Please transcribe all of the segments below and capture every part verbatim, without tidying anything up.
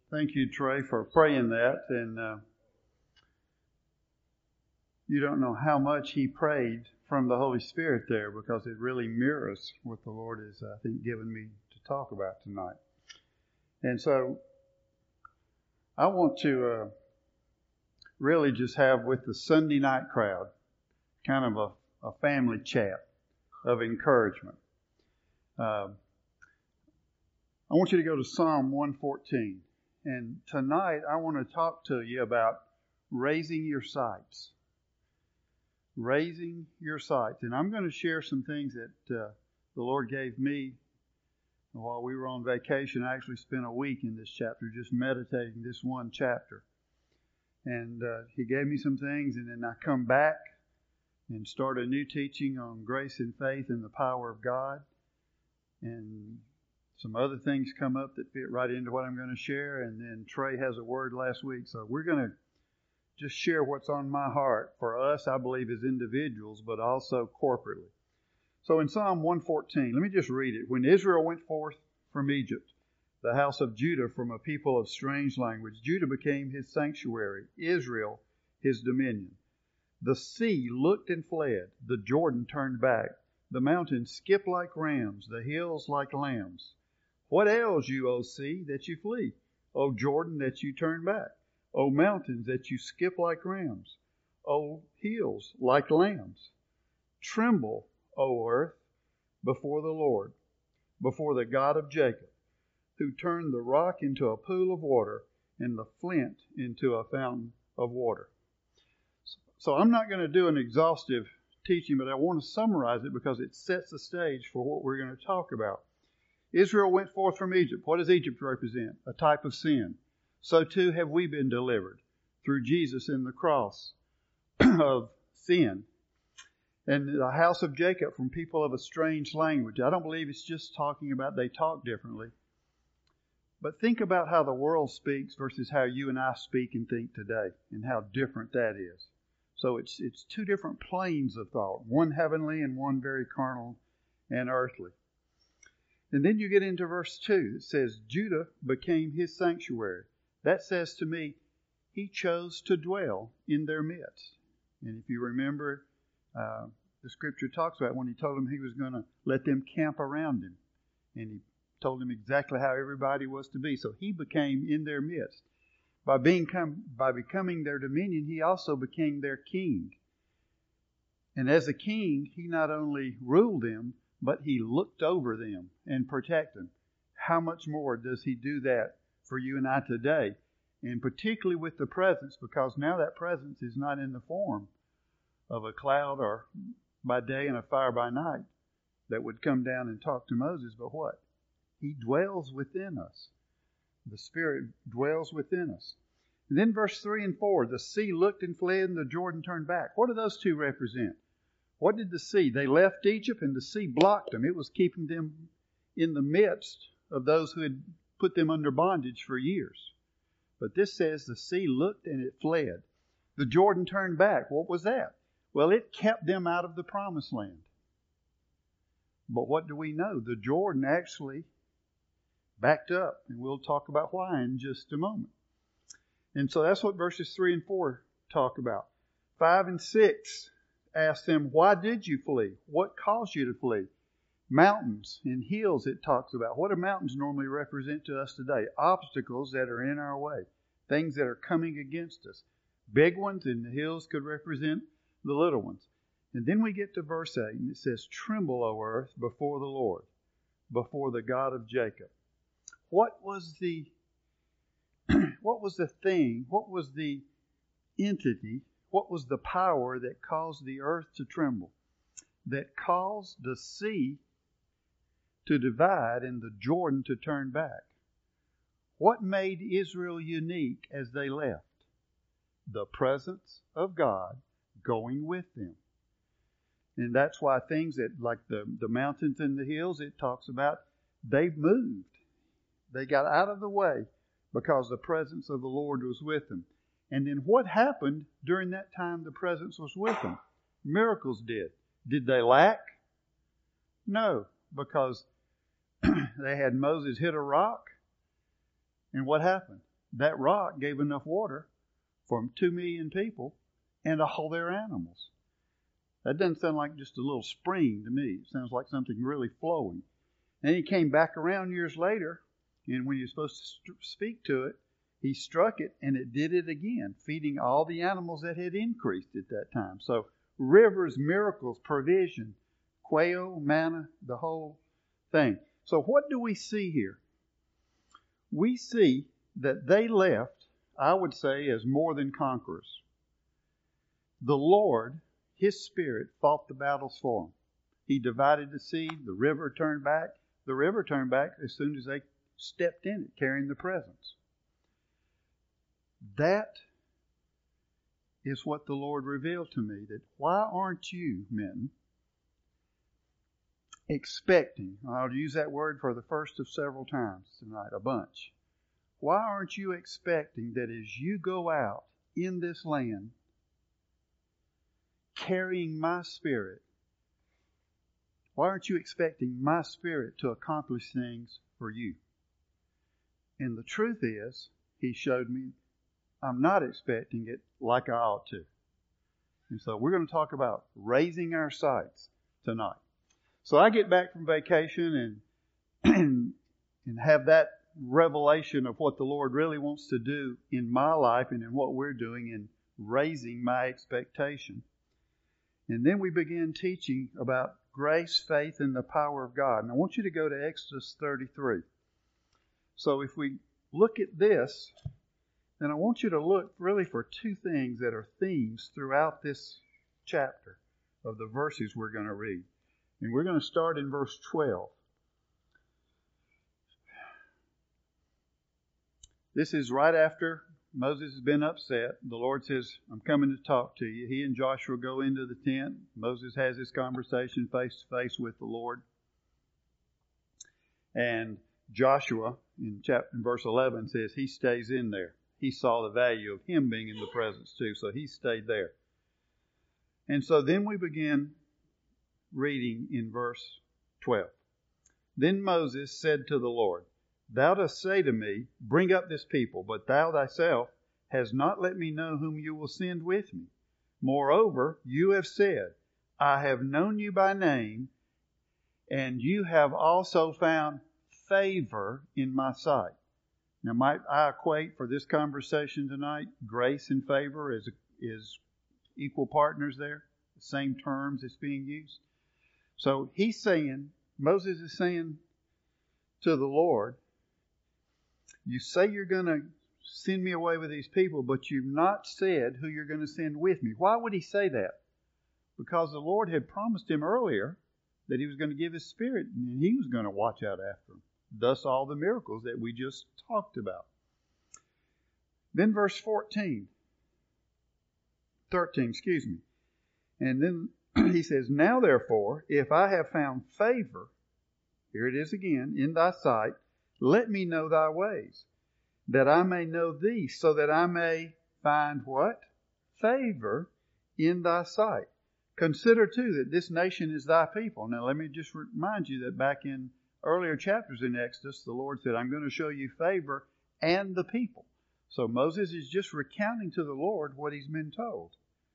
Thank you, Trey, for praying that. And uh, you don't know how much he prayed from the Holy Spirit there, because it really mirrors what the Lord is, I think, giving me to talk about tonight. And so I want to uh, really just have with the Sunday night crowd kind of a, a family chat of encouragement. Uh, I want you to go to Psalm one fourteen. And tonight I want to talk to you about raising your sights. Raising your sights. And I'm going to share some things that uh, the Lord gave me while we were on vacation. I actually spent a week in this chapter just meditating this one chapter. And uh, He gave me some things, and then I come back and start a new teaching on grace and faith and the power of God. And some other things come up that fit right into what I'm going to share. And then Trey has a word last week. So we're going to just share what's on my heart for us, I believe, as individuals, but also corporately. So in Psalm one fourteen, let me just read it. When Israel went forth from Egypt, the house of Judah from a people of strange language, Judah became his sanctuary, Israel his dominion. The sea looked and fled, the Jordan turned back, the mountains skipped like rams, the hills like lambs. What ails you, O sea, that you flee? O Jordan, that you turn back? O mountains, that you skip like rams? O hills, like lambs? Tremble, O earth, before the Lord, before the God of Jacob, who turned the rock into a pool of water and the flint into a fountain of water. So I'm not going to do an exhaustive teaching, but I want to summarize it because it sets the stage for what we're going to talk about. Israel went forth from Egypt. What does Egypt represent? A type of sin. So too have we been delivered through Jesus in the cross of sin. And the house of Jacob from people of a strange language. I don't believe it's just talking about they talk differently. But think about how the world speaks versus how you and I speak and think today, and how different that is. So it's it's two different planes of thought, one heavenly and one very carnal and earthly. And then you get into verse two. It says, Judah became his sanctuary. That says to me, he chose to dwell in their midst. And if you remember, uh, the scripture talks about when he told them he was going to let them camp around him. And he told them exactly how everybody was to be. So he became in their midst. By being come, by becoming their dominion, he also became their king. And as a king, he not only ruled them, but he looked over them and protected them. How much more does he do that for you and I today? And particularly with the presence, because now that presence is not in the form of a cloud or by day and a fire by night that would come down and talk to Moses. But what? He dwells within us. The Spirit dwells within us. And then verse three and four, the sea looked and fled and the Jordan turned back. What do those two represent? What did the sea? They left Egypt and the sea blocked them. It was keeping them in the midst of those who had put them under bondage for years. But this says the sea looked and it fled. The Jordan turned back. What was that? Well, it kept them out of the promised land. But what do we know? The Jordan actually backed up. And we'll talk about why in just a moment. And so that's what verses three and four talk about. Five and six ask them, why did you flee? What caused you to flee? Mountains and hills it talks about. What do mountains normally represent to us today? Obstacles that are in our way. Things that are coming against us. Big ones, and the hills could represent the little ones. And then we get to verse eight, and it says, tremble, O earth, before the Lord, before the God of Jacob. What was the what was the thing, what was the entity, what was the power that caused the earth to tremble? That caused the sea to divide and the Jordan to turn back? What made Israel unique as they left? The presence of God going with them. And that's why things that, like the, the mountains and the hills, it talks about, they moved. They got out of the way because the presence of the Lord was with them. And then what happened during that time the presence was with them? Miracles did. Did they lack? No, because they had Moses hit a rock. And what happened? that rock gave enough water for two million people and all their animals. That doesn't sound like just a little spring to me. It sounds like something really flowing. And he came back around years later, and when he was supposed to speak to it, he struck it, and it did it again, feeding all the animals that had increased at that time. So rivers, miracles, provision, quail, manna, the whole thing. So what do we see here? We see that they left, I would say, as more than conquerors. The Lord, His Spirit, fought the battles for them. He divided the sea. The river turned back. The river turned back as soon as they stepped in it, carrying the presence. That is what the Lord revealed to me, that why aren't you, men, expecting, I'll use that word for the first of several times tonight, a bunch. Why aren't you expecting that as you go out in this land, carrying my Spirit, why aren't you expecting my Spirit to accomplish things for you? And the truth is, He showed me I'm not expecting it like I ought to. And so we're going to talk about raising our sights tonight. So I get back from vacation and, and, and have that revelation of what the Lord really wants to do in my life and in what we're doing in raising my expectation. And then we begin teaching about grace, faith, and the power of God. And I want you to go to Exodus thirty-three. So if we look at this, then I want you to look really for two things that are themes throughout this chapter of the verses we're going to read. And we're going to start in verse twelve. This is right after Moses has been upset. The Lord says, I'm coming to talk to you. He and Joshua go into the tent. Moses has this conversation face to face with the Lord. And Joshua, in chapter in verse eleven, says he stays in there. He saw the value of him being in the presence too, so he stayed there. And so then we begin reading in verse twelve. Then Moses said to the Lord, Thou dost say to me, Bring up this people, but thou thyself hast not let me know whom you will send with me. Moreover, you have said, I have known you by name, and you have also found favor in my sight. Now, might I equate for this conversation tonight, grace and favor is, is equal partners there, the same terms that's being used. So he's saying, Moses is saying to the Lord, you say you're going to send me away with these people, but you've not said who you're going to send with me. Why would he say that? Because the Lord had promised him earlier that he was going to give his Spirit and he was going to watch out after him. Thus all the miracles that we just talked about. Then verse fourteen. thirteen, excuse me. And then he says, Now therefore, if I have found favor, here it is again, in thy sight, let me know thy ways, that I may know thee, so that I may find what? Favor in thy sight. Consider too that this nation is thy people. Now let me just remind you that back in earlier chapters in Exodus, the Lord said, I'm going to show you favor and the people. So Moses is just recounting to the Lord what he's been told.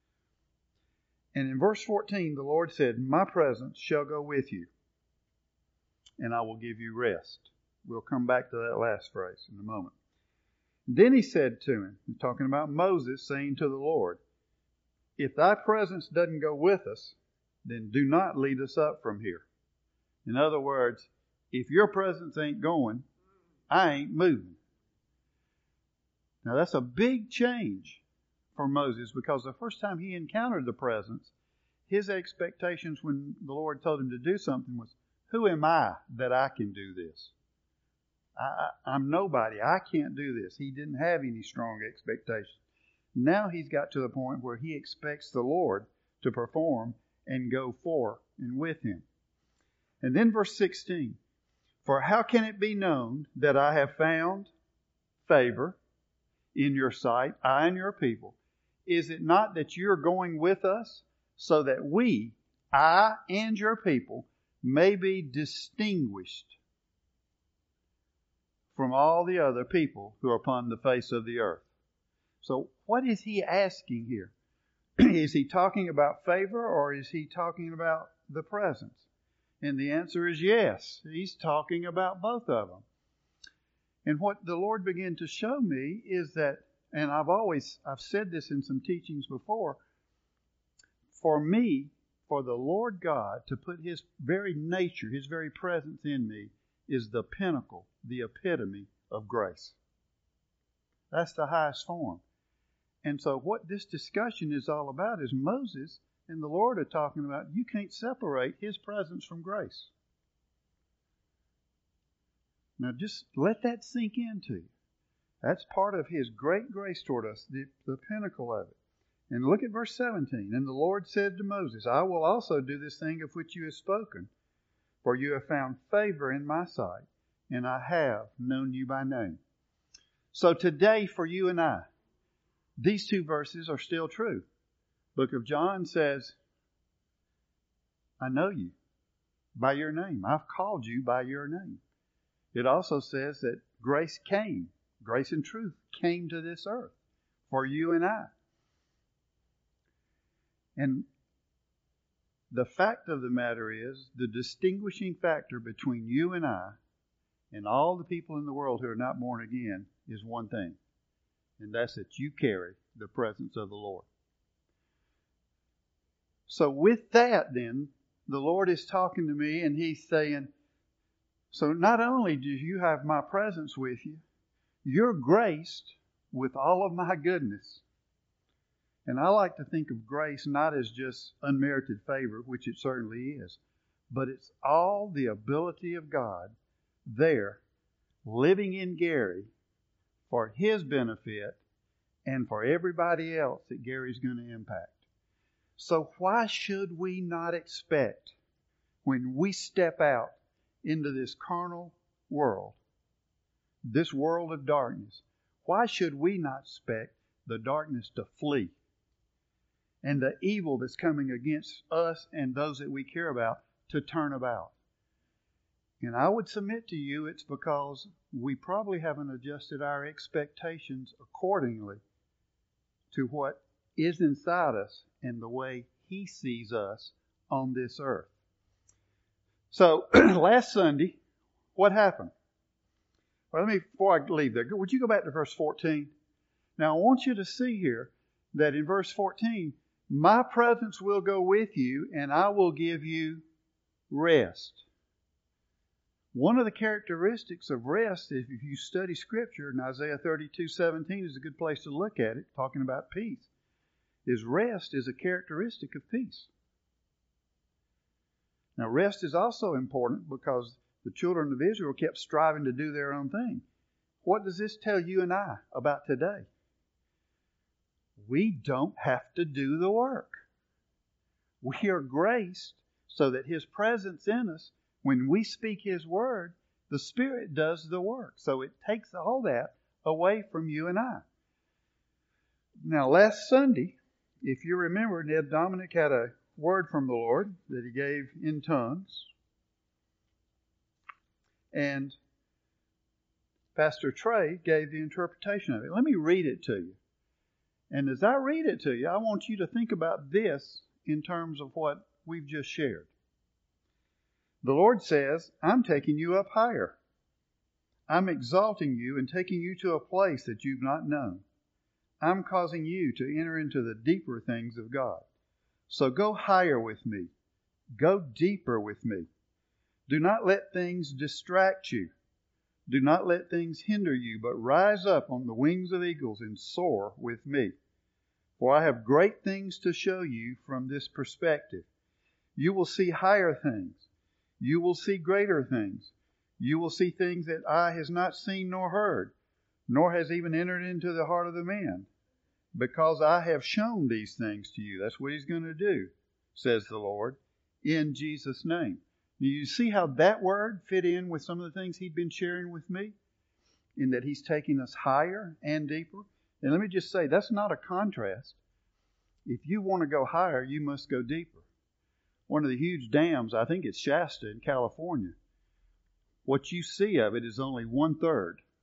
And in verse fourteen, the Lord said, My presence shall go with you, and I will give you rest. We'll come back to that last phrase in a moment. Then he said to him, talking about Moses saying to the Lord, If thy presence doesn't go with us, then do not lead us up from here. In other words, if your presence ain't going, I ain't moving. Now that's a big change for Moses, because the first time he encountered the presence, his expectations when the Lord told him to do something was, who am I that I can do this? I, I'm nobody. I can't do this. He didn't have any strong expectations. Now he's got to the point where he expects the Lord to perform and go for and with him. And then verse sixteen. For how can it be known that I have found favor in your sight, I and your people? Is it not that you're going with us, so that we, I and your people, may be distinguished from all the other people who are upon the face of the earth. So what is he asking here? Is he talking about favor, or is he talking about the presence? And the answer is yes. He's talking about both of them. And what the Lord began to show me is that, and I've always, I've said this in some teachings before, for me, for the Lord God to put His very nature, His very presence in me, is the pinnacle, the epitome of grace. That's the highest form. And so what this discussion is all about is Moses and the Lord are talking about you can't separate His presence from grace. Now just let that sink into you. That's part of His great grace toward us, the, the pinnacle of it. And look at verse seventeen. And the Lord said to Moses, I will also do this thing of which you have spoken, for you have found favor in my sight, and I have known you by name. So today for you and I, these two verses are still true. Book of John says, I know you by your name. I've called you by your name. It also says that grace came, grace and truth came to this earth for you and I. And the fact of the matter is, the distinguishing factor between you and I and all the people in the world who are not born again is one thing. And that's that you carry the presence of the Lord. So with that then, the Lord is talking to me and He's saying, so not only do you have my presence with you, you're graced with all of my goodness. And I like to think of grace not as just unmerited favor, which it certainly is, but it's all the ability of God there living in Gary for His benefit and for everybody else that Gary's going to impact. So why should we not expect, when we step out into this carnal world, this world of darkness, why should we not expect the darkness to flee and the evil that's coming against us and those that we care about to turn about? And I would submit to you it's because we probably haven't adjusted our expectations accordingly to what is inside us and the way He sees us on this earth. So, last Sunday, what happened? Well, let me, before I leave there, would you go back to verse fourteen? Now, I want you to see here that in verse fourteen, my presence will go with you and I will give you rest. One of the characteristics of rest, if you study Scripture, and Isaiah thirty-two seventeen is a good place to look at it, talking about peace, is rest is a characteristic of peace. Now, rest is also important because the children of Israel kept striving to do their own thing. What does this tell you and I about today? We don't have to do the work. We are graced so that His presence in us, when we speak His word, the Spirit does the work. So it takes all that away from you and I. Now, last Sunday, if you remember, Ned Dominic had a word from the Lord that he gave in tongues. And Pastor Trey gave the interpretation of it. Let me read it to you. And as I read it to you, I want you to think about this in terms of what we've just shared. The Lord says, I'm taking you up higher. I'm exalting you and taking you to a place that you've not known. I'm causing you to enter into the deeper things of God. So go higher with me. Go deeper with me. Do not let things distract you. Do not let things hinder you, but rise up on the wings of eagles and soar with me. For I have great things to show you from this perspective. You will see higher things. You will see greater things. You will see things that eye has not seen nor heard, nor has even entered into the heart of the man. Because I have shown these things to you. That's what He's going to do, says the Lord, in Jesus' name. Do you see how that word fit in with some of the things He'd been sharing with me? In that He's taking us higher and deeper. And let me just say, that's not a contrast. If you want to go higher, you must go deeper. One of the huge dams, I think it's Shasta in California. What you see of it is only one third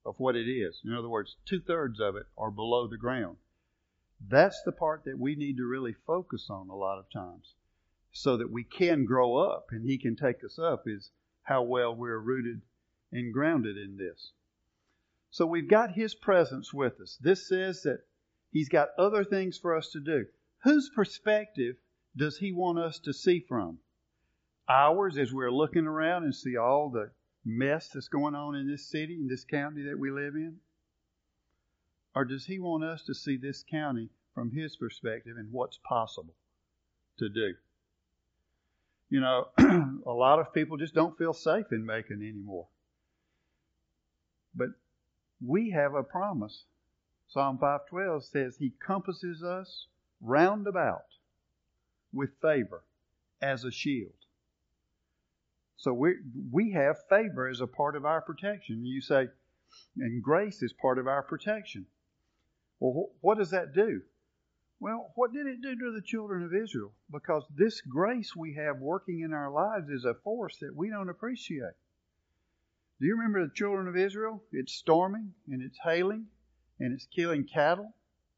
of what it is. In other words, two-thirds of it are below the ground. That's the part that we need to really focus on a lot of times so that we can grow up and He can take us up, is how well we're rooted and grounded in this. So we've got His presence with us. This says that He's got other things for us to do. Whose perspective does He want us to see from? Ours, as we're looking around and see all the mess that's going on in this city, in this county that we live in? Or does He want us to see this county from His perspective and what's possible to do? You know, a lot of people just don't feel safe in Macon anymore. But we have a promise. Psalm five twelve says He compasses us round about with favor as a shield. So we we have favor as a part of our protection. You say, and grace is part of our protection. Well, what does that do? Well, what did it do to the children of Israel? Because this grace we have working in our lives is a force that we don't appreciate. Do you remember the children of Israel? It's storming and it's hailing and it's killing cattle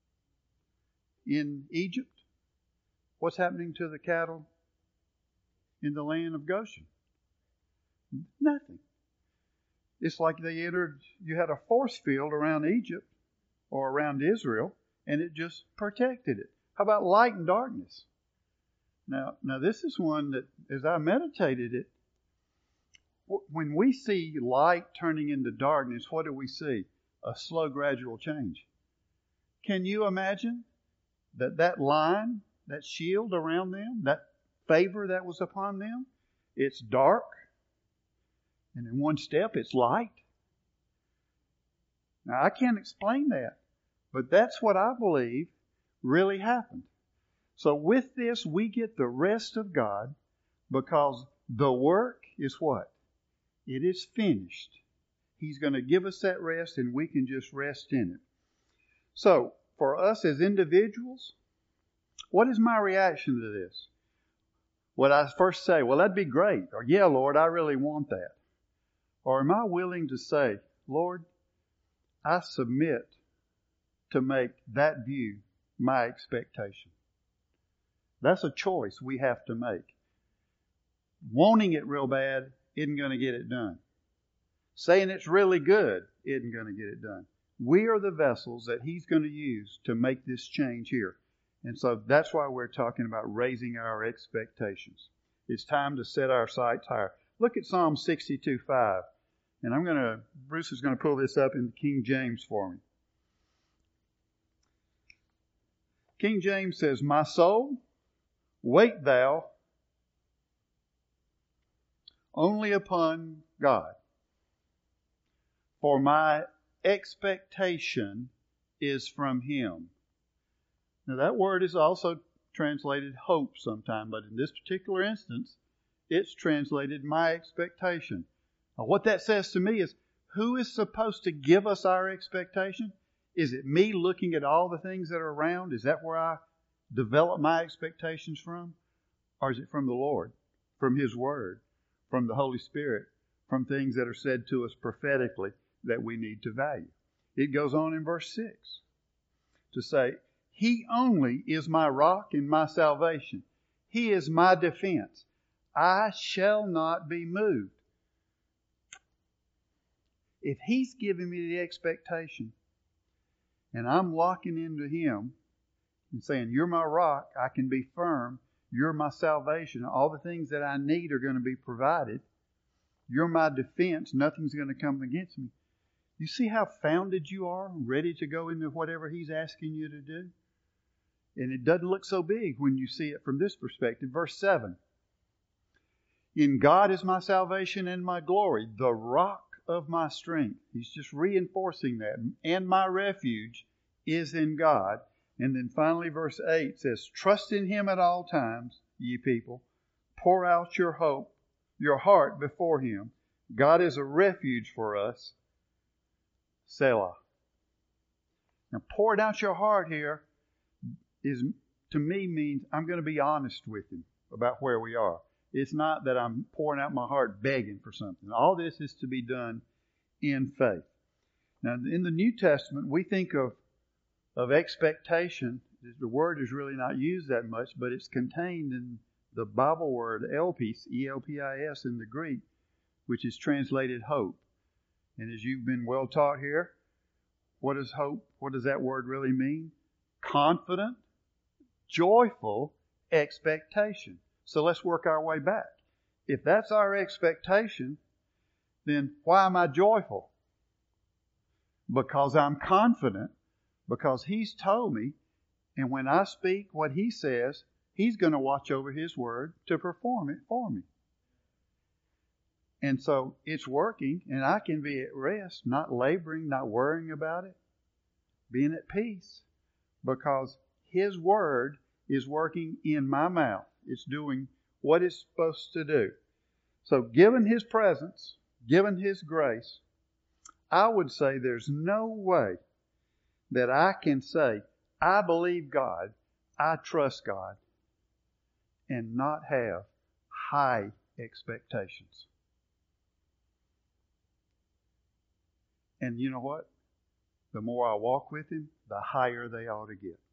in Egypt. What's happening to the cattle in the land of Goshen? Nothing. It's like they entered, you had a force field around Egypt or around Israel, and it just protected it. How about light and darkness? Now, now this is one that, as I meditated it, when we see light turning into darkness, what do we see? A slow, gradual change. Can you imagine that that line, that shield around them, that favor that was upon them, it's dark, and in one step it's light? Now, I can't explain that, but that's what I believe really happened. So with this, we get the rest of God because the work is what? It is finished. He's going to give us that rest and we can just rest in it. So, for us as individuals, what is my reaction to this? Would I first say, well, that'd be great, or yeah, Lord, I really want that? Or am I willing to say, Lord, I submit to make that view my expectation? That's a choice we have to make. Wanting it real bad isn't going to get it done. Saying it's really good isn't going to get it done. We are the vessels that He's going to use to make this change here. And so that's why we're talking about raising our expectations. It's time to set our sights higher. Look at Psalm sixty-two five. And I'm going to, Bruce is going to pull this up in King James for me. King James says, my soul, wait thou only upon God, for my expectation is from Him. Now that word is also translated hope sometime, but in this particular instance, it's translated my expectation. Now what that says to me is, who is supposed to give us our expectation? Is it me looking at all the things that are around? Is that where I develop my expectations from? Or is it from the Lord, from His Word, from the Holy Spirit, from things that are said to us prophetically that we need to value? It goes on in verse six to say, He only is my rock and my salvation. He is my defense. I shall not be moved. If He's giving me the expectation and I'm locking into Him and saying, you're my rock, I can be firm, you're my salvation, all the things that I need are going to be provided, you're my defense, nothing's going to come against me. You see how founded you are, ready to go into whatever He's asking you to do? And it doesn't look so big when you see it from this perspective. Verse seven. In God is my salvation and my glory, the rock of my strength. He's just reinforcing that. And my refuge is in God. And then finally verse eight says, trust in Him at all times, ye people. Pour out your hope, your heart before Him. God is a refuge for us. Selah. Now pouring out your heart here is, to me, means I'm going to be honest with Him about where we are. It's not that I'm pouring out my heart begging for something. All this is to be done in faith. Now, in the New Testament, we think of, of expectation. The word is really not used that much, but it's contained in the Bible word elpis, E L P I S in the Greek, which is translated hope. And as you've been well taught here, what is hope? What does that word really mean? Confident, joyful expectation. So let's work our way back. If that's our expectation, then why am I joyful? Because I'm confident, because He's told me, and when I speak what He says, He's going to watch over His word to perform it for me. And so it's working, and I can be at rest, not laboring, not worrying about it, being at peace, because His word is working in my mouth. It's doing what it's supposed to do. So given His presence, given His grace, I would say there's no way that I can say, I believe God, I trust God, and not have high expectations. And you know what? The more I walk with Him, the higher they ought to get.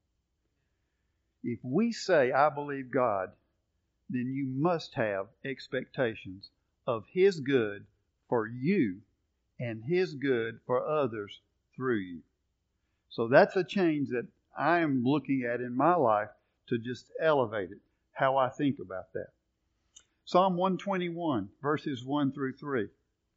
If we say, I believe God, then you must have expectations of His good for you and His good for others through you. So that's a change that I am looking at in my life to just elevate it, how I think about that. Psalm one twenty-one, verses one through three.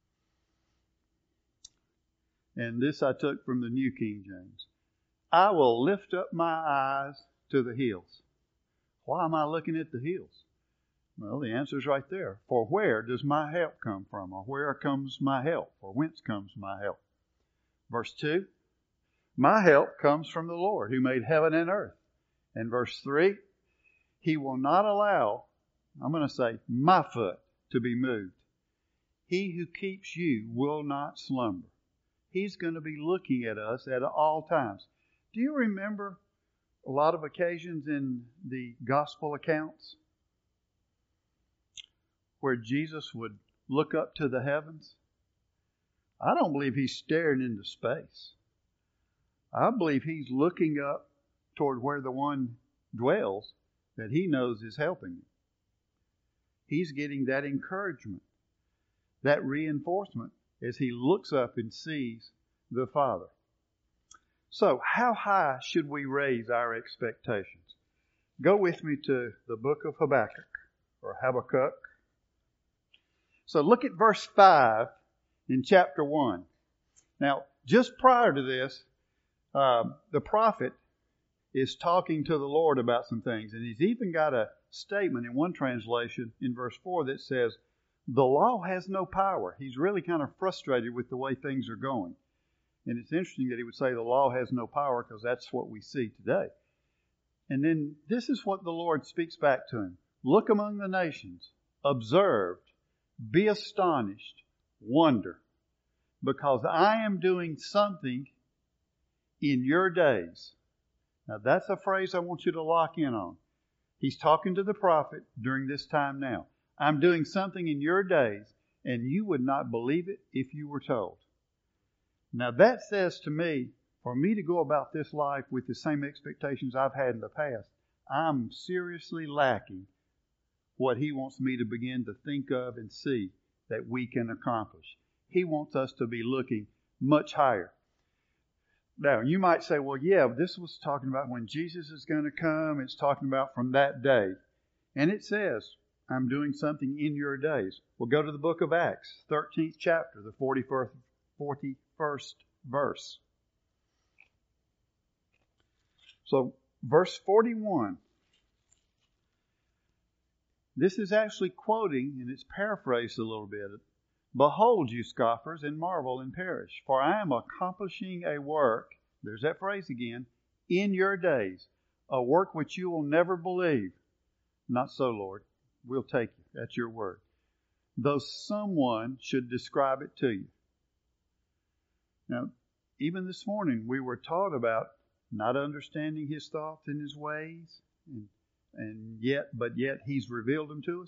And this I took from the New King James. I will lift up my eyes to the hills. Why am I looking at the hills? Well, the answer is right there. For where does my help come from? Or where comes my help? Or whence comes my help? Verse two. My help comes from the Lord who made heaven and earth. And verse three. He will not allow, I'm going to say, my foot to be moved. He who keeps you will not slumber. He's going to be looking at us at all times. Do you remember a lot of occasions in the gospel accounts where Jesus would look up to the heavens? I don't believe He's staring into space. I believe He's looking up toward where the one dwells that He knows is helping him. He's getting that encouragement, that reinforcement as He looks up and sees the Father. So, how high should we raise our expectations? Go with me to the book of Habakkuk, or Habakkuk. So look at verse five in chapter one. Now, just prior to this, uh, the prophet is talking to the Lord about some things. And he's even got a statement in one translation in verse four that says, the law has no power. He's really kind of frustrated with the way things are going. And it's interesting that he would say the law has no power, because that's what we see today. And then this is what the Lord speaks back to him. Look among the nations, observe, be astonished, wonder, because I am doing something in your days. Now that's a phrase I want you to lock in on. He's talking to the prophet during this time now. I'm doing something in your days, and you would not believe it if you were told. Now that says to me, for me to go about this life with the same expectations I've had in the past, I'm seriously lacking what He wants me to begin to think of and see that we can accomplish. He wants us to be looking much higher. Now, you might say, well, yeah, this was talking about when Jesus is going to come. It's talking about from that day. And it says, I'm doing something in your days. We'll go to the book of Acts, thirteenth chapter, the forty-first, forty-first verse. So, verse forty-one. This is actually quoting, and it's paraphrased a little bit. Behold, you scoffers, and marvel and perish. For I am accomplishing a work, there's that phrase again, in your days, a work which you will never believe. Not so, Lord. We'll take you. That's your word. Though someone should describe it to you. Now, even this morning, we were taught about not understanding His thoughts and His ways, and, and yet, but yet He's revealed them to us.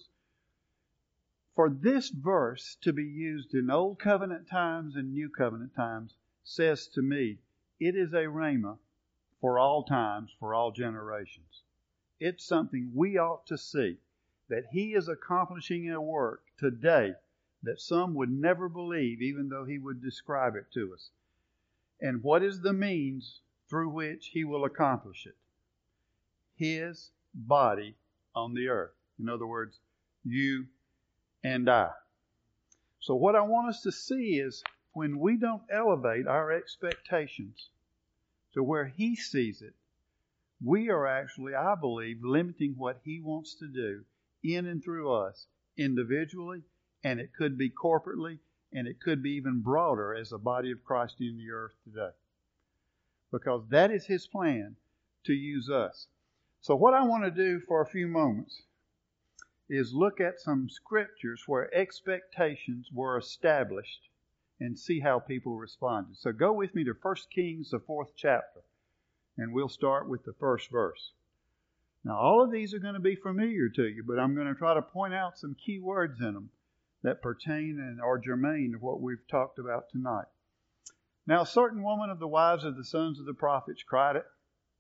For this verse to be used in Old Covenant times and New Covenant times says to me, it is a rhema for all times, for all generations. It's something we ought to see, that He is accomplishing a work today that some would never believe, even though He would describe it to us. And what is the means through which He will accomplish it? His body on the earth. In other words, you and I. So what I want us to see is when we don't elevate our expectations to where He sees it, we are actually, I believe, limiting what He wants to do in and through us individually, and it could be corporately, and it could be even broader as the body of Christ in the earth today. Because that is His plan to use us. So what I want to do for a few moments is look at some scriptures where expectations were established and see how people responded. So go with me to First Kings, the fourth chapter, and we'll start with the first verse. Now, all of these are going to be familiar to you, but I'm going to try to point out some key words in them that pertain and are germane to what we've talked about tonight. Now, a certain woman of the wives of the sons of the prophets cried it.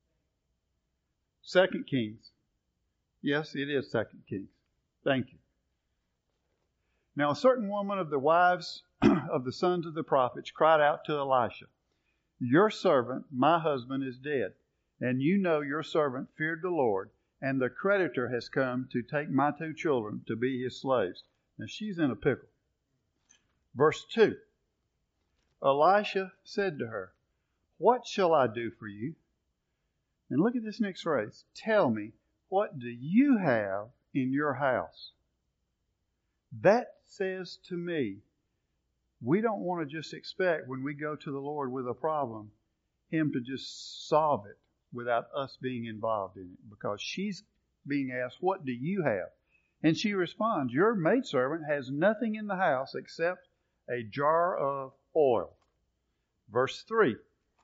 Second Kings. Yes, it is Second Kings. Thank you. Now, a certain woman of the wives of the sons of the prophets cried out to Elisha, your servant, my husband, is dead, and you know your servant feared the Lord, and the creditor has come to take my two children to be his slaves. Now, she's in a pickle. Verse two. Elisha said to her, what shall I do for you? And look at this next phrase. Tell me, what do you have in your house? That says to me, we don't want to just expect when we go to the Lord with a problem, Him to just solve it without us being involved in it. Because she's being asked, what do you have? And she responds, your maidservant has nothing in the house except a jar of oil. Verse three.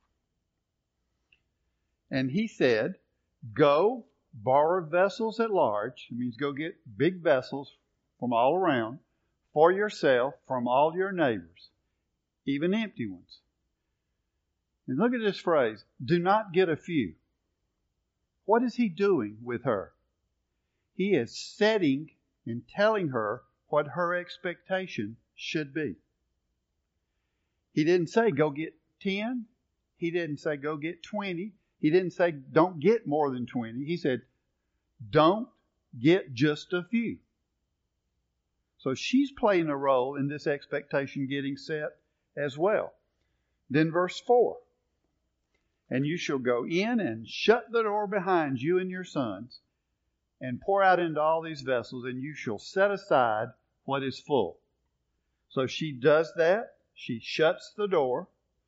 And he said, go borrow vessels at large. It means go get big vessels from all around for yourself from all your neighbors, even empty ones. And look at this phrase, do not get a few. What is he doing with her? He is setting and telling her what her expectation should be. He didn't say go get ten. He didn't say go get twenty. He didn't say don't get more than twenty. He said don't get just a few. So she's playing a role in this expectation getting set as well. Then verse four. And you shall go in and shut the door behind you and your sons and pour out into all these vessels, and you shall set aside what is full. So she does that. She shuts the door.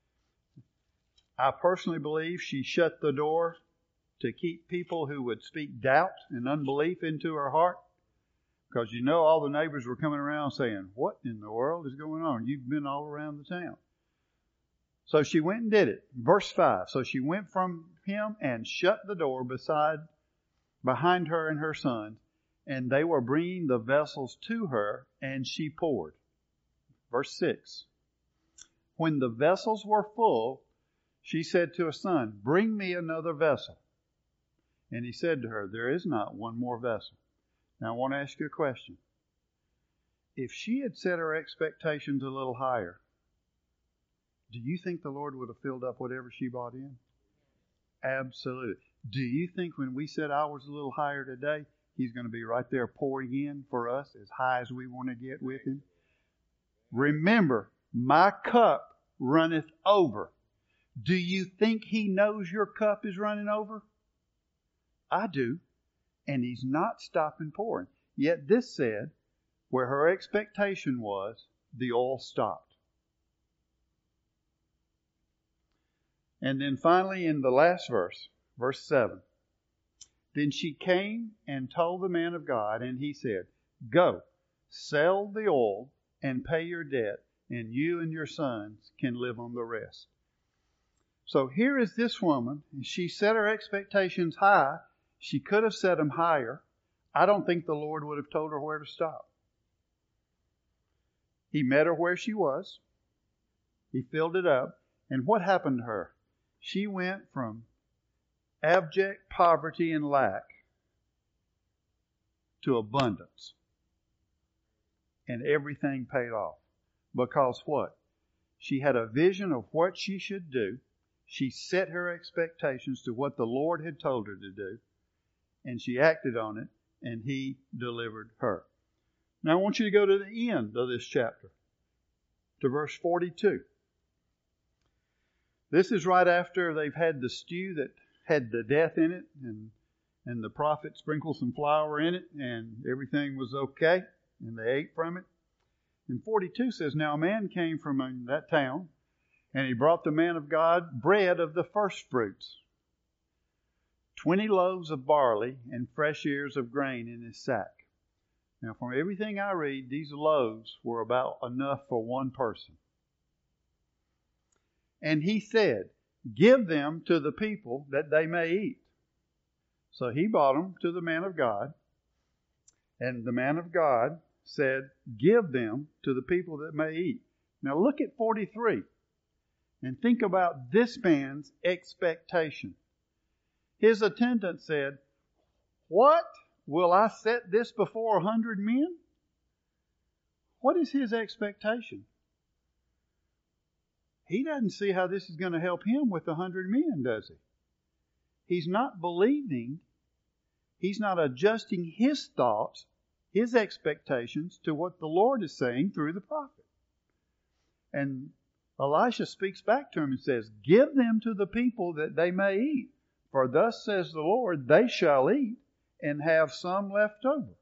I personally believe she shut the door to keep people who would speak doubt and unbelief into her heart. Because you know all the neighbors were coming around saying, what in the world is going on? You've been all around the town. So she went and did it. Verse five. So she went from him and shut the door beside, behind her and her sons, and they were bringing the vessels to her, and she poured. Verse six. When the vessels were full, she said to her son, bring me another vessel. And he said to her, there is not one more vessel. Now I want to ask you a question. If she had set her expectations a little higher, do you think the Lord would have filled up whatever she brought in? Absolutely. Do you think when we set ours a little higher today, He's going to be right there pouring in for us as high as we want to get with Him? Remember, my cup runneth over. Do you think He knows your cup is running over? I do. And He's not stopping pouring. Yet this said, where her expectation was, the oil stopped. And then finally in the last verse, verse seven. Then she came and told the man of God, and he said, go, sell the oil and pay your debt, and you and your sons can live on the rest. So here is this woman, and she set her expectations high. She could have set them higher. I don't think the Lord would have told her where to stop. He met her where she was. He filled it up. And what happened to her? She went from abject poverty and lack to abundance. And everything paid off. Because what? She had a vision of what she should do. She set her expectations to what the Lord had told her to do. And she acted on it, and He delivered her. Now I want you to go to the end of this chapter, to verse forty-two. This is right after they've had the stew that had the death in it, and and the prophet sprinkled some flour in it, and everything was okay, and they ate from it. And forty-two says, Now a man came from that town, and he brought the man of God bread of the first fruits, twenty loaves of barley and fresh ears of grain in his sack. Now from everything I read, these loaves were about enough for one person. And he said, Give them to the people that they may eat. So he brought them to the man of God. And the man of God said, Give them to the people that may eat. Now look at forty-three. And think about this man's expectation. His attendant said, What? Will I set this before a hundred men? What is his expectation? He doesn't see how this is going to help him with a hundred men, does he? He's not believing. He's not adjusting his thoughts, his expectations to what the Lord is saying through the prophet. And Elisha speaks back to him and says, Give them to the people that they may eat. For thus says the Lord, they shall eat and have some left over.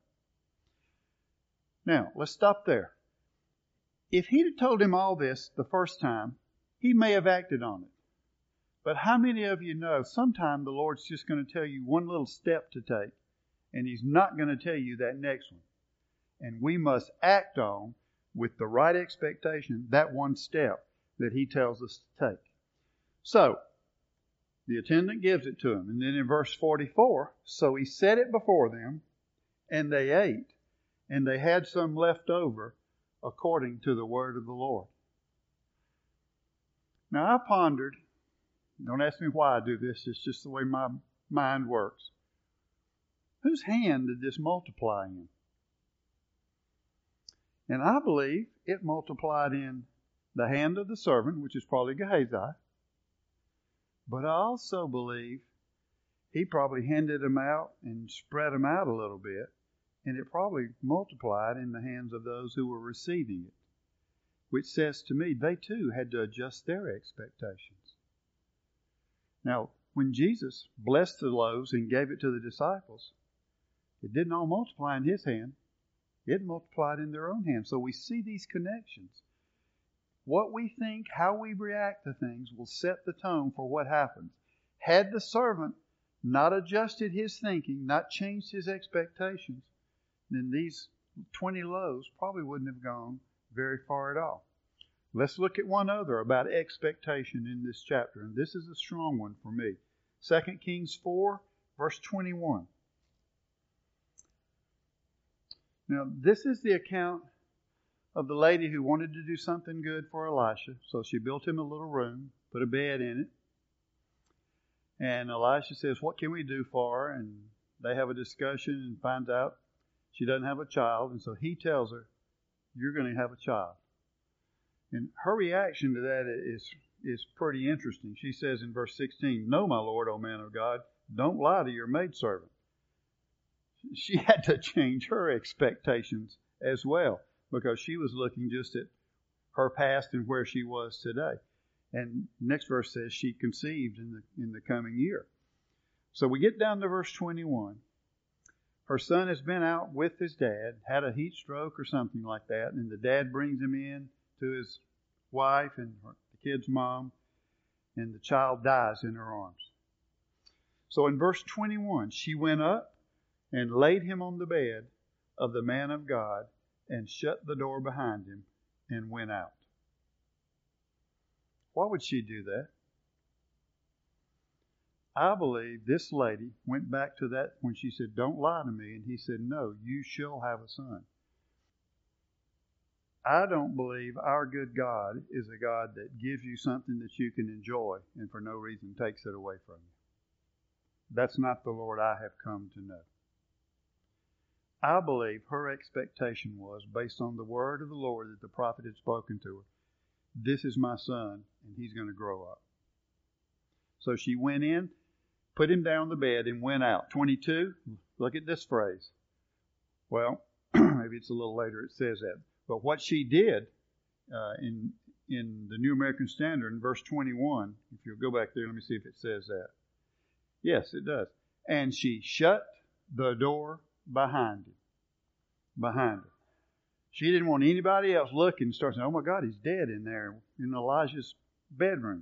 Now, let's stop there. If he'd have told him all this the first time, he may have acted on it. But how many of you know sometime the Lord's just going to tell you one little step to take, and He's not going to tell you that next one. And we must act on, with the right expectation, that one step that He tells us to take. So, the attendant gives it to him. And then in verse forty-four, so he set it before them, and they ate, and they had some left over, according to the word of the Lord. Now I pondered, don't ask me why I do this, it's just the way my mind works. Whose hand did this multiply in? And I believe it multiplied in the hand of the servant, which is probably Gehazi. But I also believe he probably handed them out and spread them out a little bit, and it probably multiplied in the hands of those who were receiving it, which says to me they too had to adjust their expectations. Now, when Jesus blessed the loaves and gave it to the disciples, it didn't all multiply in His hand. It multiplied in their own hand. So we see these connections. What we think, how we react to things will set the tone for what happens. Had the servant not adjusted his thinking, not changed his expectations, then these twenty loaves probably wouldn't have gone very far at all. Let's look at one other about expectation in this chapter, and this is a strong one for me. Second Kings four, verse twenty-one. Now, this is the account of the lady who wanted to do something good for Elisha. So she built him a little room, put a bed in it. And Elisha says, what can we do for her? And they have a discussion and finds out she doesn't have a child. And so he tells her, you're going to have a child. And her reaction to that is, is pretty interesting. She says in verse sixteen, No, my Lord, O man of God, don't lie to your maidservant. She had to change her expectations as well, because she was looking just at her past and where she was today. And next verse says she conceived in the in the coming year. So we get down to verse twenty-one. Her son has been out with his dad, had a heat stroke or something like that, and the dad brings him in to his wife and her, the kid's mom, and the child dies in her arms. So in verse twenty-one, she went up and laid him on the bed of the man of God and shut the door behind him and went out. Why would she do that? I believe this lady went back to that when she said, don't lie to me. And he said, no, you shall have a son. I don't believe our good God is a God that gives you something that you can enjoy and for no reason takes it away from you. That's not the Lord I have come to know. I believe her expectation was, based on the word of the Lord that the prophet had spoken to her, this is my son, and he's going to grow up. So she went in, put him down on the bed, and went out. twenty-two, look at this phrase. Well, maybe it's a little later it says that. But what she did uh, in in the New American Standard, in verse twenty-one, if you'll go back there, let me see if it says that. Yes, it does. And she shut the door behind him. Behind her. She didn't want anybody else looking and start saying, oh my God, he's dead in there in Elijah's bedroom.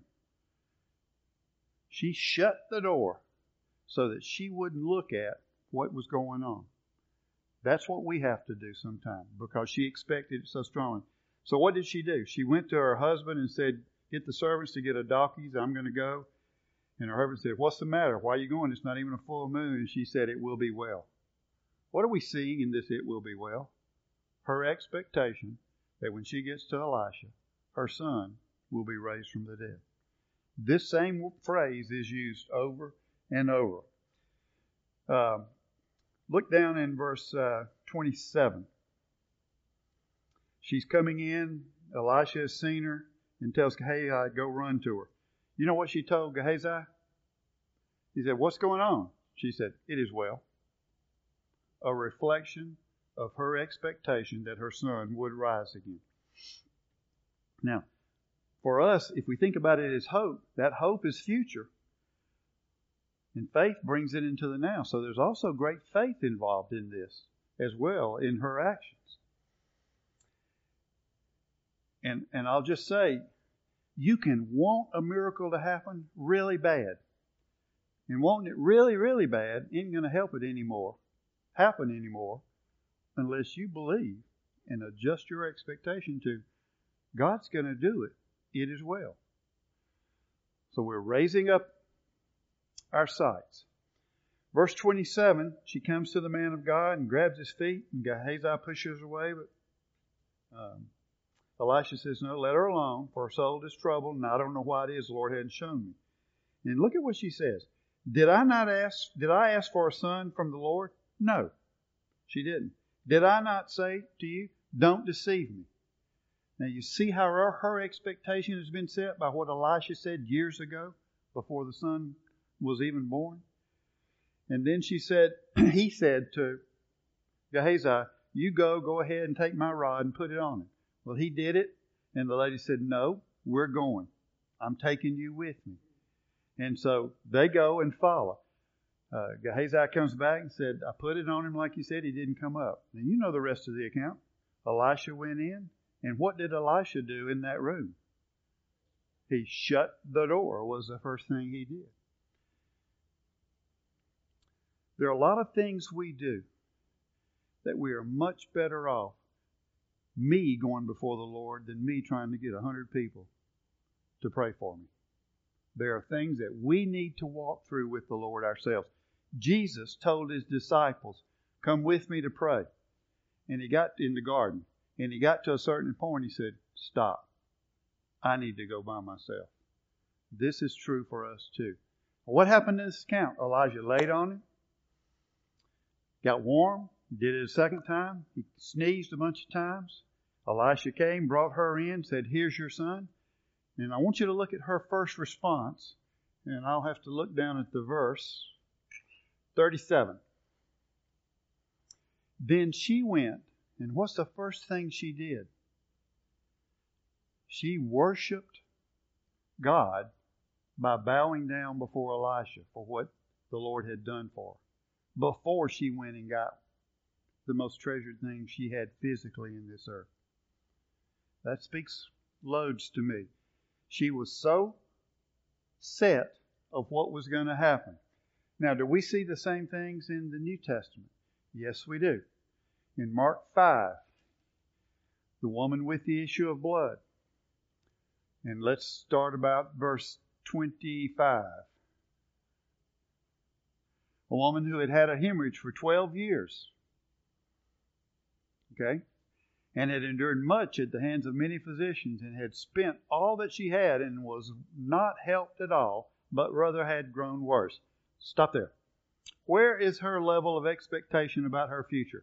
She shut the door so that she wouldn't look at what was going on. That's what we have to do sometimes because she expected it so strongly. So what did she do? She went to her husband and said, get the servants to get a donkey. I'm going to go. And her husband said, what's the matter? Why are you going? It's not even a full moon. And she said, it will be well. What are we seeing in this it will be well? Her expectation that when she gets to Elisha, her son will be raised from the dead. This same phrase is used over and over. Uh, look down in verse uh, twenty-seven. She's coming in. Elisha has seen her and tells Gehazi, go run to her. You know what she told Gehazi? He said, what's going on? She said, it is well. A reflection of her expectation that her son would rise again. Now, for us, if we think about it as hope, that hope is future. And faith brings it into the now. So there's also great faith involved in this as well in her actions. And, and I'll just say, you can want a miracle to happen really bad. And wanting it really, really bad ain't going to help it anymore, happen anymore, unless you believe and adjust your expectation to God's going to do it. It is well. So we're raising up our sights. Verse twenty-seven, she comes to the man of God and grabs his feet, and Gehazi pushes her away, but um, Elisha says, no, let her alone, for her soul is troubled, and I don't know why it is the Lord hadn't shown me. And look at what she says. Did I not ask, did I ask for a son from the Lord? No, she didn't. Did I not say to you, don't deceive me? Now you see how her, her expectation has been set by what Elisha said years ago, before the son was even born. And then she said, he said to Gehazi, you go, go ahead and take my rod and put it on him. Well, he did it, and the lady said, no, we're going. I'm taking you with me. And so they go and follow. Uh, Gehazi comes back and said, I put it on him like you said, he didn't come up. Now you know the rest of the account. Elisha went in, and what did Elisha do in that room? He shut the door, was the first thing he did. There are a lot of things we do that we are much better off me going before the Lord than me trying to get a hundred people to pray for me. There are things that we need to walk through with the Lord ourselves. Jesus told his disciples, come with me to pray. And he got in the garden, and he got to a certain point, he said, stop. I need to go by myself. This is true for us too. What happened in this account? Elijah laid on him, got warm, did it a second time. He sneezed a bunch of times. Elisha came, brought her in, said, here's your son. And I want you to look at her first response. And I'll have to look down at the verse thirty-seven. Then she went, and what's the first thing she did? She worshiped God by bowing down before Elisha for what the Lord had done for her, before she went and got the most treasured thing she had physically in this earth. That speaks loads to me. She was so set of what was going to happen. Now, do we see the same things in the New Testament? Yes, we do. In Mark five, the woman with the issue of blood. And let's start about verse twenty-five. A woman who had had a hemorrhage for twelve years. Okay? and had endured much at the hands of many physicians, and had spent all that she had, and was not helped at all, but rather had grown worse. Stop there. Where is her level of expectation about her future?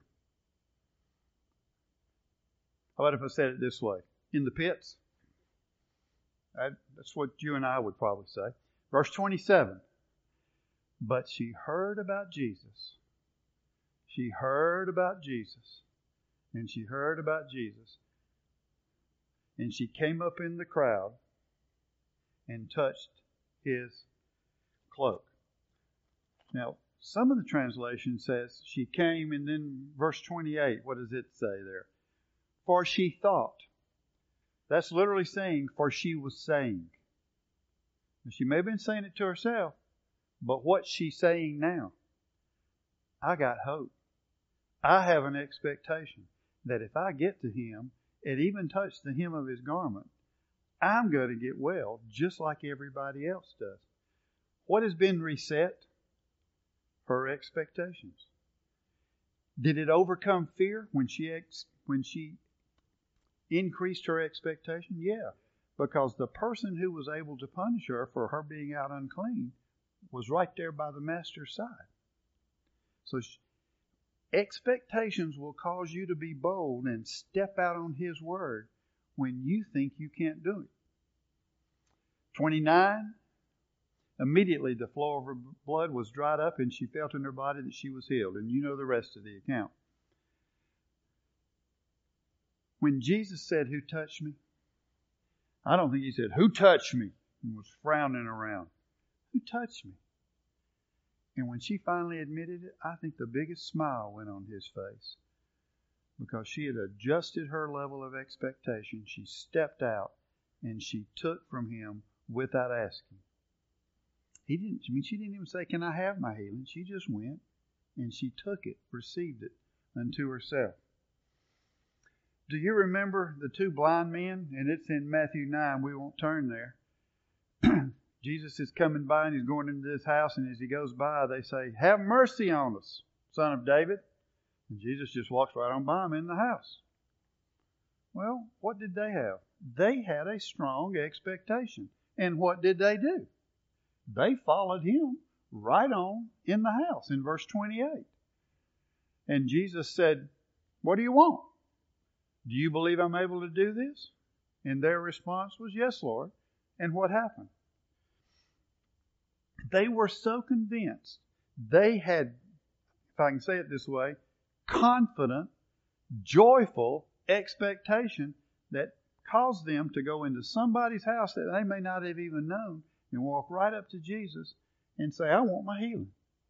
How about if I said it this way? In the pits? That's what you and I would probably say. Verse twenty-seven. But she heard about Jesus. She heard about Jesus. And she heard about Jesus. And she came up in the crowd and touched his cloak. Now, some of the translation says she came, and then verse twenty-eight, what does it say there? For she thought. That's literally saying, for she was saying. She may have been saying it to herself, but what's she saying now? I got hope. I have an expectation that if I get to Him and even touch the hem of His garment, I'm going to get well just like everybody else does. What has been reset? Her expectations. Did it overcome fear when she ex- when she increased her expectation? Yeah, because the person who was able to punish her for her being out unclean was right there by the Master's side. So she, expectations will cause you to be bold and step out on His word when you think you can't do it. twenty-nine. Immediately the flow of her blood was dried up, and she felt in her body that she was healed. And you know the rest of the account. When Jesus said, "Who touched me?" I don't think He said, "Who touched me?" and was frowning around. Who touched me? And when she finally admitted it, I think the biggest smile went on His face, because she had adjusted her level of expectation. She stepped out and she took from Him without asking. He didn't, I mean, she didn't even say, "Can I have my healing?" She just went and she took it, received it unto herself. Do you remember the two blind men? And it's in Matthew nine. We won't turn there. Jesus is coming by and He's going into this house, and as He goes by, they say, "Have mercy on us, Son of David." And Jesus just walks right on by them in the house. Well, what did they have? They had a strong expectation. And what did they do? They followed Him right on in the house in verse twenty-eight. And Jesus said, "What do you want? Do you believe I'm able to do this?" And their response was, "Yes, Lord." And what happened? They were so convinced. They had, if I can say it this way, confident, joyful expectation that caused them to go into somebody's house that they may not have even known and walk right up to Jesus and say, "I want my healing."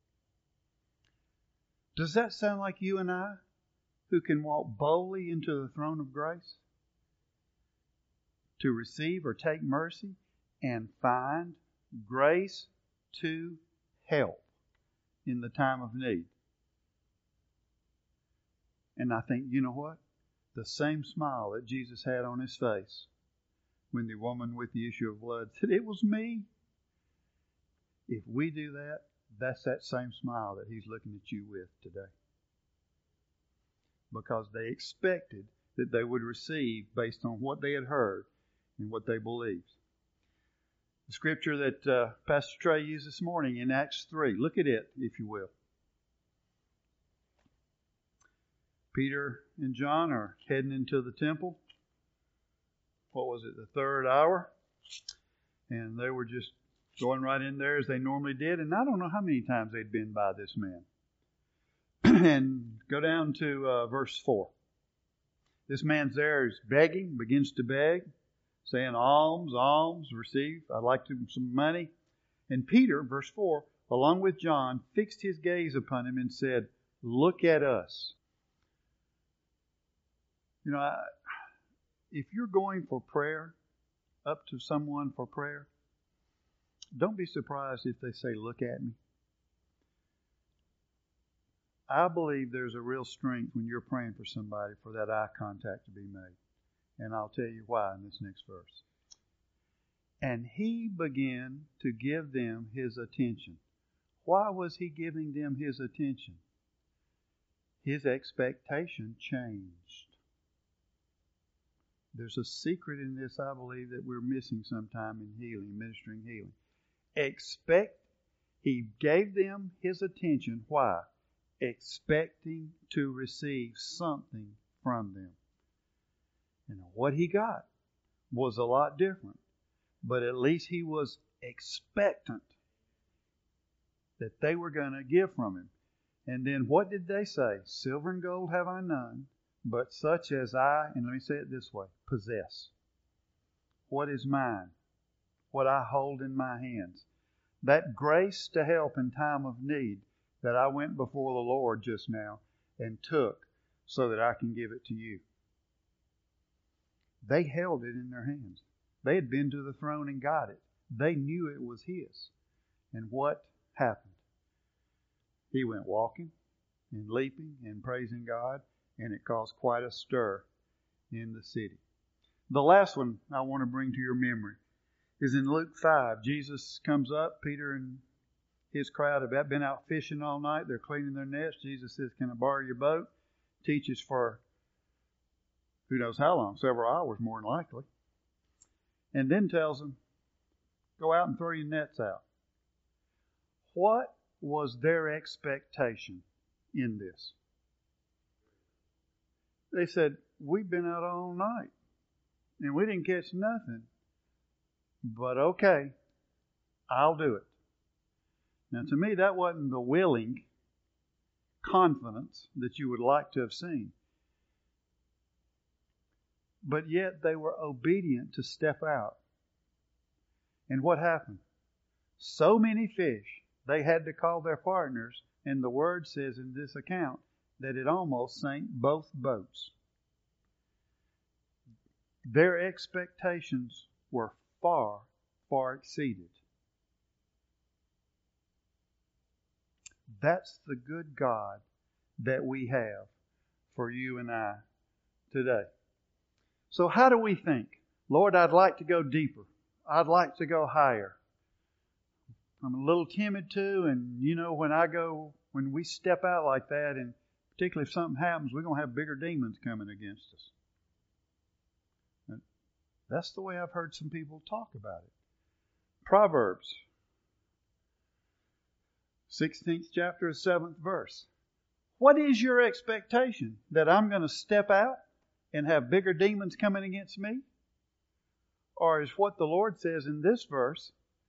Does that sound like you and I, who can walk boldly into the throne of grace to receive or take mercy and find grace to help in the time of need? And I think, you know what? The same smile that Jesus had on His face when the woman with the issue of blood said, "It was me." If we do that, that's that same smile that He's looking at you with today. Because they expected that they would receive based on what they had heard and what they believed. The scripture that uh, Pastor Trey used this morning in Acts three. Look at it, if you will. Peter and John are heading into the temple. What was it, the third hour? And they were just going right in there as they normally did. And I don't know how many times they'd been by this man. And go down to uh, verse four. This man's there, is begging, begins to beg, saying, "Alms, alms, receive. I'd like to, some money." And Peter, verse four, along with John, fixed his gaze upon him and said, "Look at us." You know, I, if you're going for prayer, up to someone for prayer, don't be surprised if they say, "Look at me." I believe there's a real strength when you're praying for somebody for that eye contact to be made. And I'll tell you why in this next verse. And He began to give them His attention. Why was He giving them His attention? His expectation changed. There's a secret in this, I believe, that we're missing sometime in healing, ministering healing. Expect, He gave them His attention. Why? Expecting to receive something from them. And what He got was a lot different. But at least He was expectant that they were going to give from Him. And then what did they say? Silver and gold have I none, but such as I, and let me say it this way, possess. What is mine? What I hold in my hands. That grace to help in time of need that I went before the Lord just now and took so that I can give it to you. They held it in their hands. They had been to the throne and got it. They knew it was His. And what happened? He went walking and leaping and praising God, and it caused quite a stir in the city. The last one I want to bring to your memory is in Luke five. Jesus comes up. Peter and his crowd have been out fishing all night. They're cleaning their nets. Jesus says, "Can I borrow your boat?" Teaches for who knows how long, several hours more than likely. And then tells them, "Go out and throw your nets out." What was their expectation in this? They said, "We've been out all night and we didn't catch nothing. But okay, I'll do it." Now to me, that wasn't the willing confidence that you would like to have seen. But yet they were obedient to step out. And what happened? So many fish, they had to call their partners, and the Word says in this account that it almost sank both boats. Their expectations were far, far exceeded. That's the good God that we have for you and I today. So how do we think? Lord, I'd like to go deeper. I'd like to go higher. I'm a little timid too, and you know, when I go, when we step out like that, and particularly if something happens, we're going to have bigger demons coming against us. And that's the way I've heard some people talk about it. Proverbs, sixteenth chapter, seventh verse. What is your expectation? That I'm going to step out and have bigger demons coming against me? Or is what the Lord says in this verse,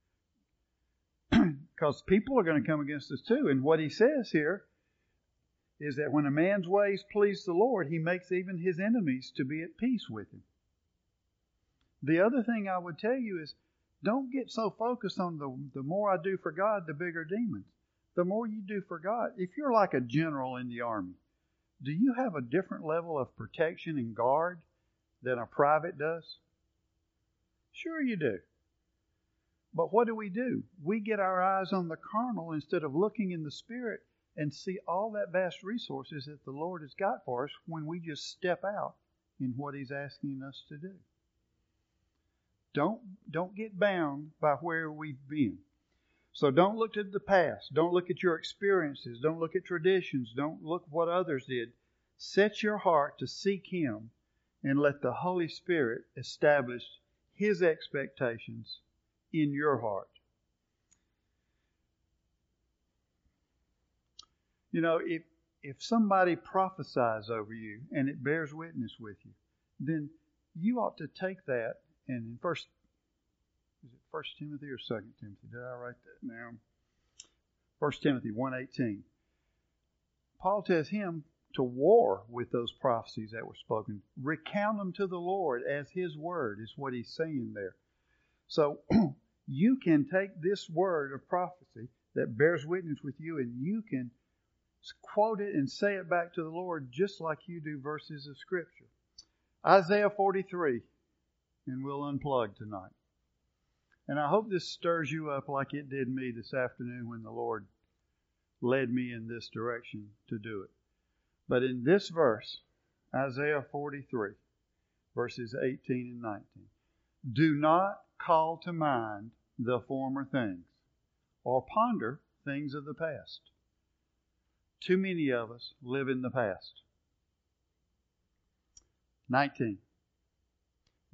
because people are going to come against us too. And what He says here is that when a man's ways please the Lord, He makes even his enemies to be at peace with him. The other thing I would tell you is, don't get so focused on the, the more I do for God, the bigger demons. The more you do for God. If you're like a general in the army, do you have a different level of protection and guard than a private does? Sure you do. But what do we do? We get our eyes on the carnal instead of looking in the Spirit and see all that vast resources that the Lord has got for us when we just step out in what He's asking us to do. Don't, don't get bound by where we've been. So don't look to the past. Don't look at your experiences. Don't look at traditions. Don't look at what others did. Set your heart to seek Him and let the Holy Spirit establish His expectations in your heart. You know, if if somebody prophesies over you and it bears witness with you, then you ought to take that and in first is it First Timothy or Second Timothy? Did I write that down? First Timothy one eighteen. Paul tells him to war with those prophecies that were spoken. Recount them to the Lord as His word is what he's saying there. So you can take this word of prophecy that bears witness with you and you can quote it and say it back to the Lord just like you do verses of Scripture. Isaiah forty-three, and we'll unplug tonight. And I hope this stirs you up like it did me this afternoon when the Lord led me in this direction to do it. But in this verse, Isaiah forty-three, verses eighteen and nineteen, do not call to mind the former things or ponder things of the past. Too many of us live in the past. nineteen.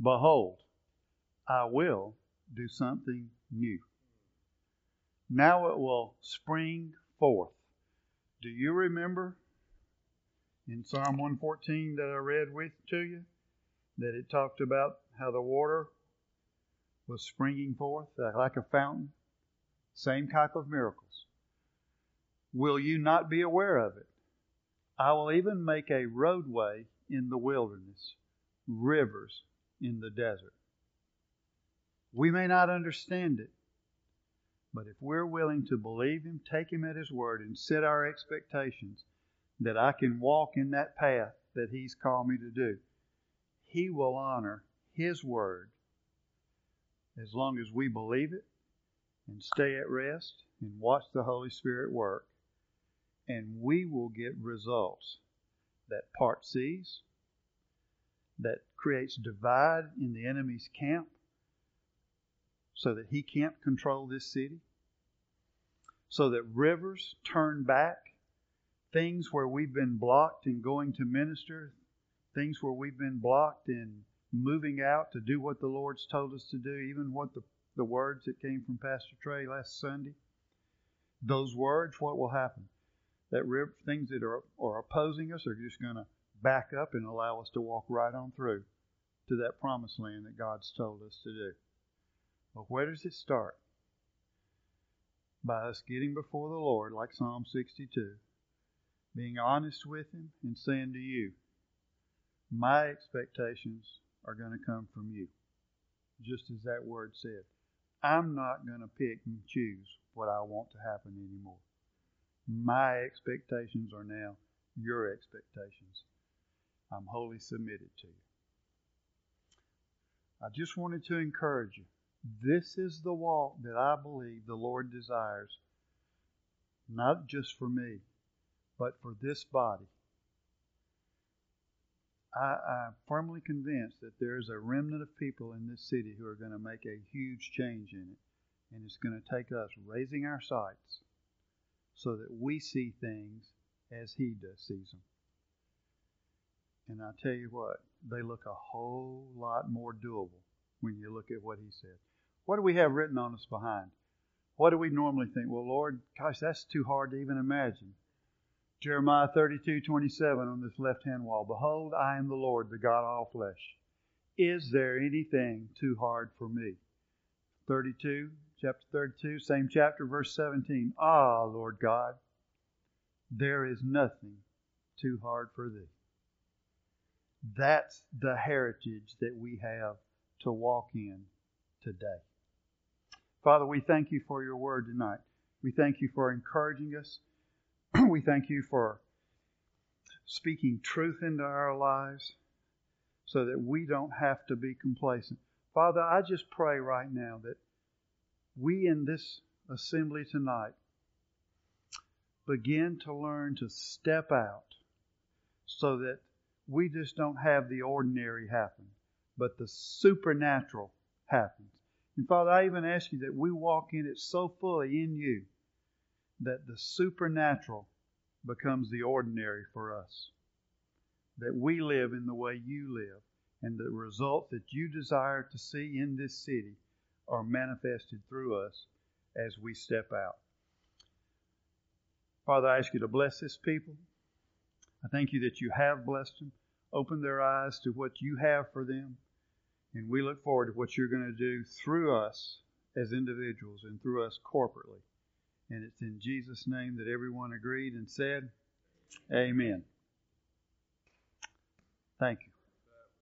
Behold, I will do something new. Now it will spring forth. Do you remember in Psalm one fourteen that I read with to you, that it talked about how the water was springing forth like a fountain? Same type of miracles. Will you not be aware of it? I will even make a roadway in the wilderness, rivers in the desert. We may not understand it, but if we're willing to believe Him, take Him at His word, and set our expectations that I can walk in that path that He's called me to do, He will honor His word as long as we believe it and stay at rest and watch the Holy Spirit work. And we will get results that part seas, that creates divide in the enemy's camp so that he can't control this city, so that rivers turn back, things where we've been blocked in going to minister, things where we've been blocked in moving out to do what the Lord's told us to do, even what the, the words that came from Pastor Trey last Sunday. Those words, what will happen? That river, things that are, are opposing us are just going to back up and allow us to walk right on through to that promised land that God's told us to do. But where does it start? By us getting before the Lord, like Psalm sixty-two, being honest with Him and saying to you, my expectations are going to come from you. Just as that word said. I'm not going to pick and choose what I want to happen anymore. My expectations are now your expectations. I'm wholly submitted to you. I just wanted to encourage you. This is the walk that I believe the Lord desires, not just for me, but for this body. I, I'm firmly convinced that there is a remnant of people in this city who are going to make a huge change in it. And it's going to take us raising our sights so that we see things as He does sees them. And I tell you what, they look a whole lot more doable when you look at what He said. What do we have written on us behind? What do we normally think? Well, Lord, gosh, that's too hard to even imagine. Jeremiah thirty-two twenty-seven on this left-hand wall. Behold, I am the Lord, the God of all flesh. Is there anything too hard for me? thirty-two, chapter thirty-two, same chapter, verse seventeen. Ah, Lord God, there is nothing too hard for Thee. That's the heritage that we have to walk in today. Father, we thank You for Your word tonight. We thank You for encouraging us. We thank You for speaking truth into our lives so that we don't have to be complacent. Father, I just pray right now that we in this assembly tonight begin to learn to step out so that we just don't have the ordinary happen, but the supernatural happens. And Father, I even ask You that we walk in it so fully in You that the supernatural becomes the ordinary for us. That we live in the way You live, and the results that You desire to see in this city are manifested through us as we step out. Father, I ask You to bless this people. I thank You that You have blessed them. Open their eyes to what You have for them. And we look forward to what You're going to do through us as individuals and through us corporately. And it's in Jesus' name that everyone agreed and said, Amen. Thank you.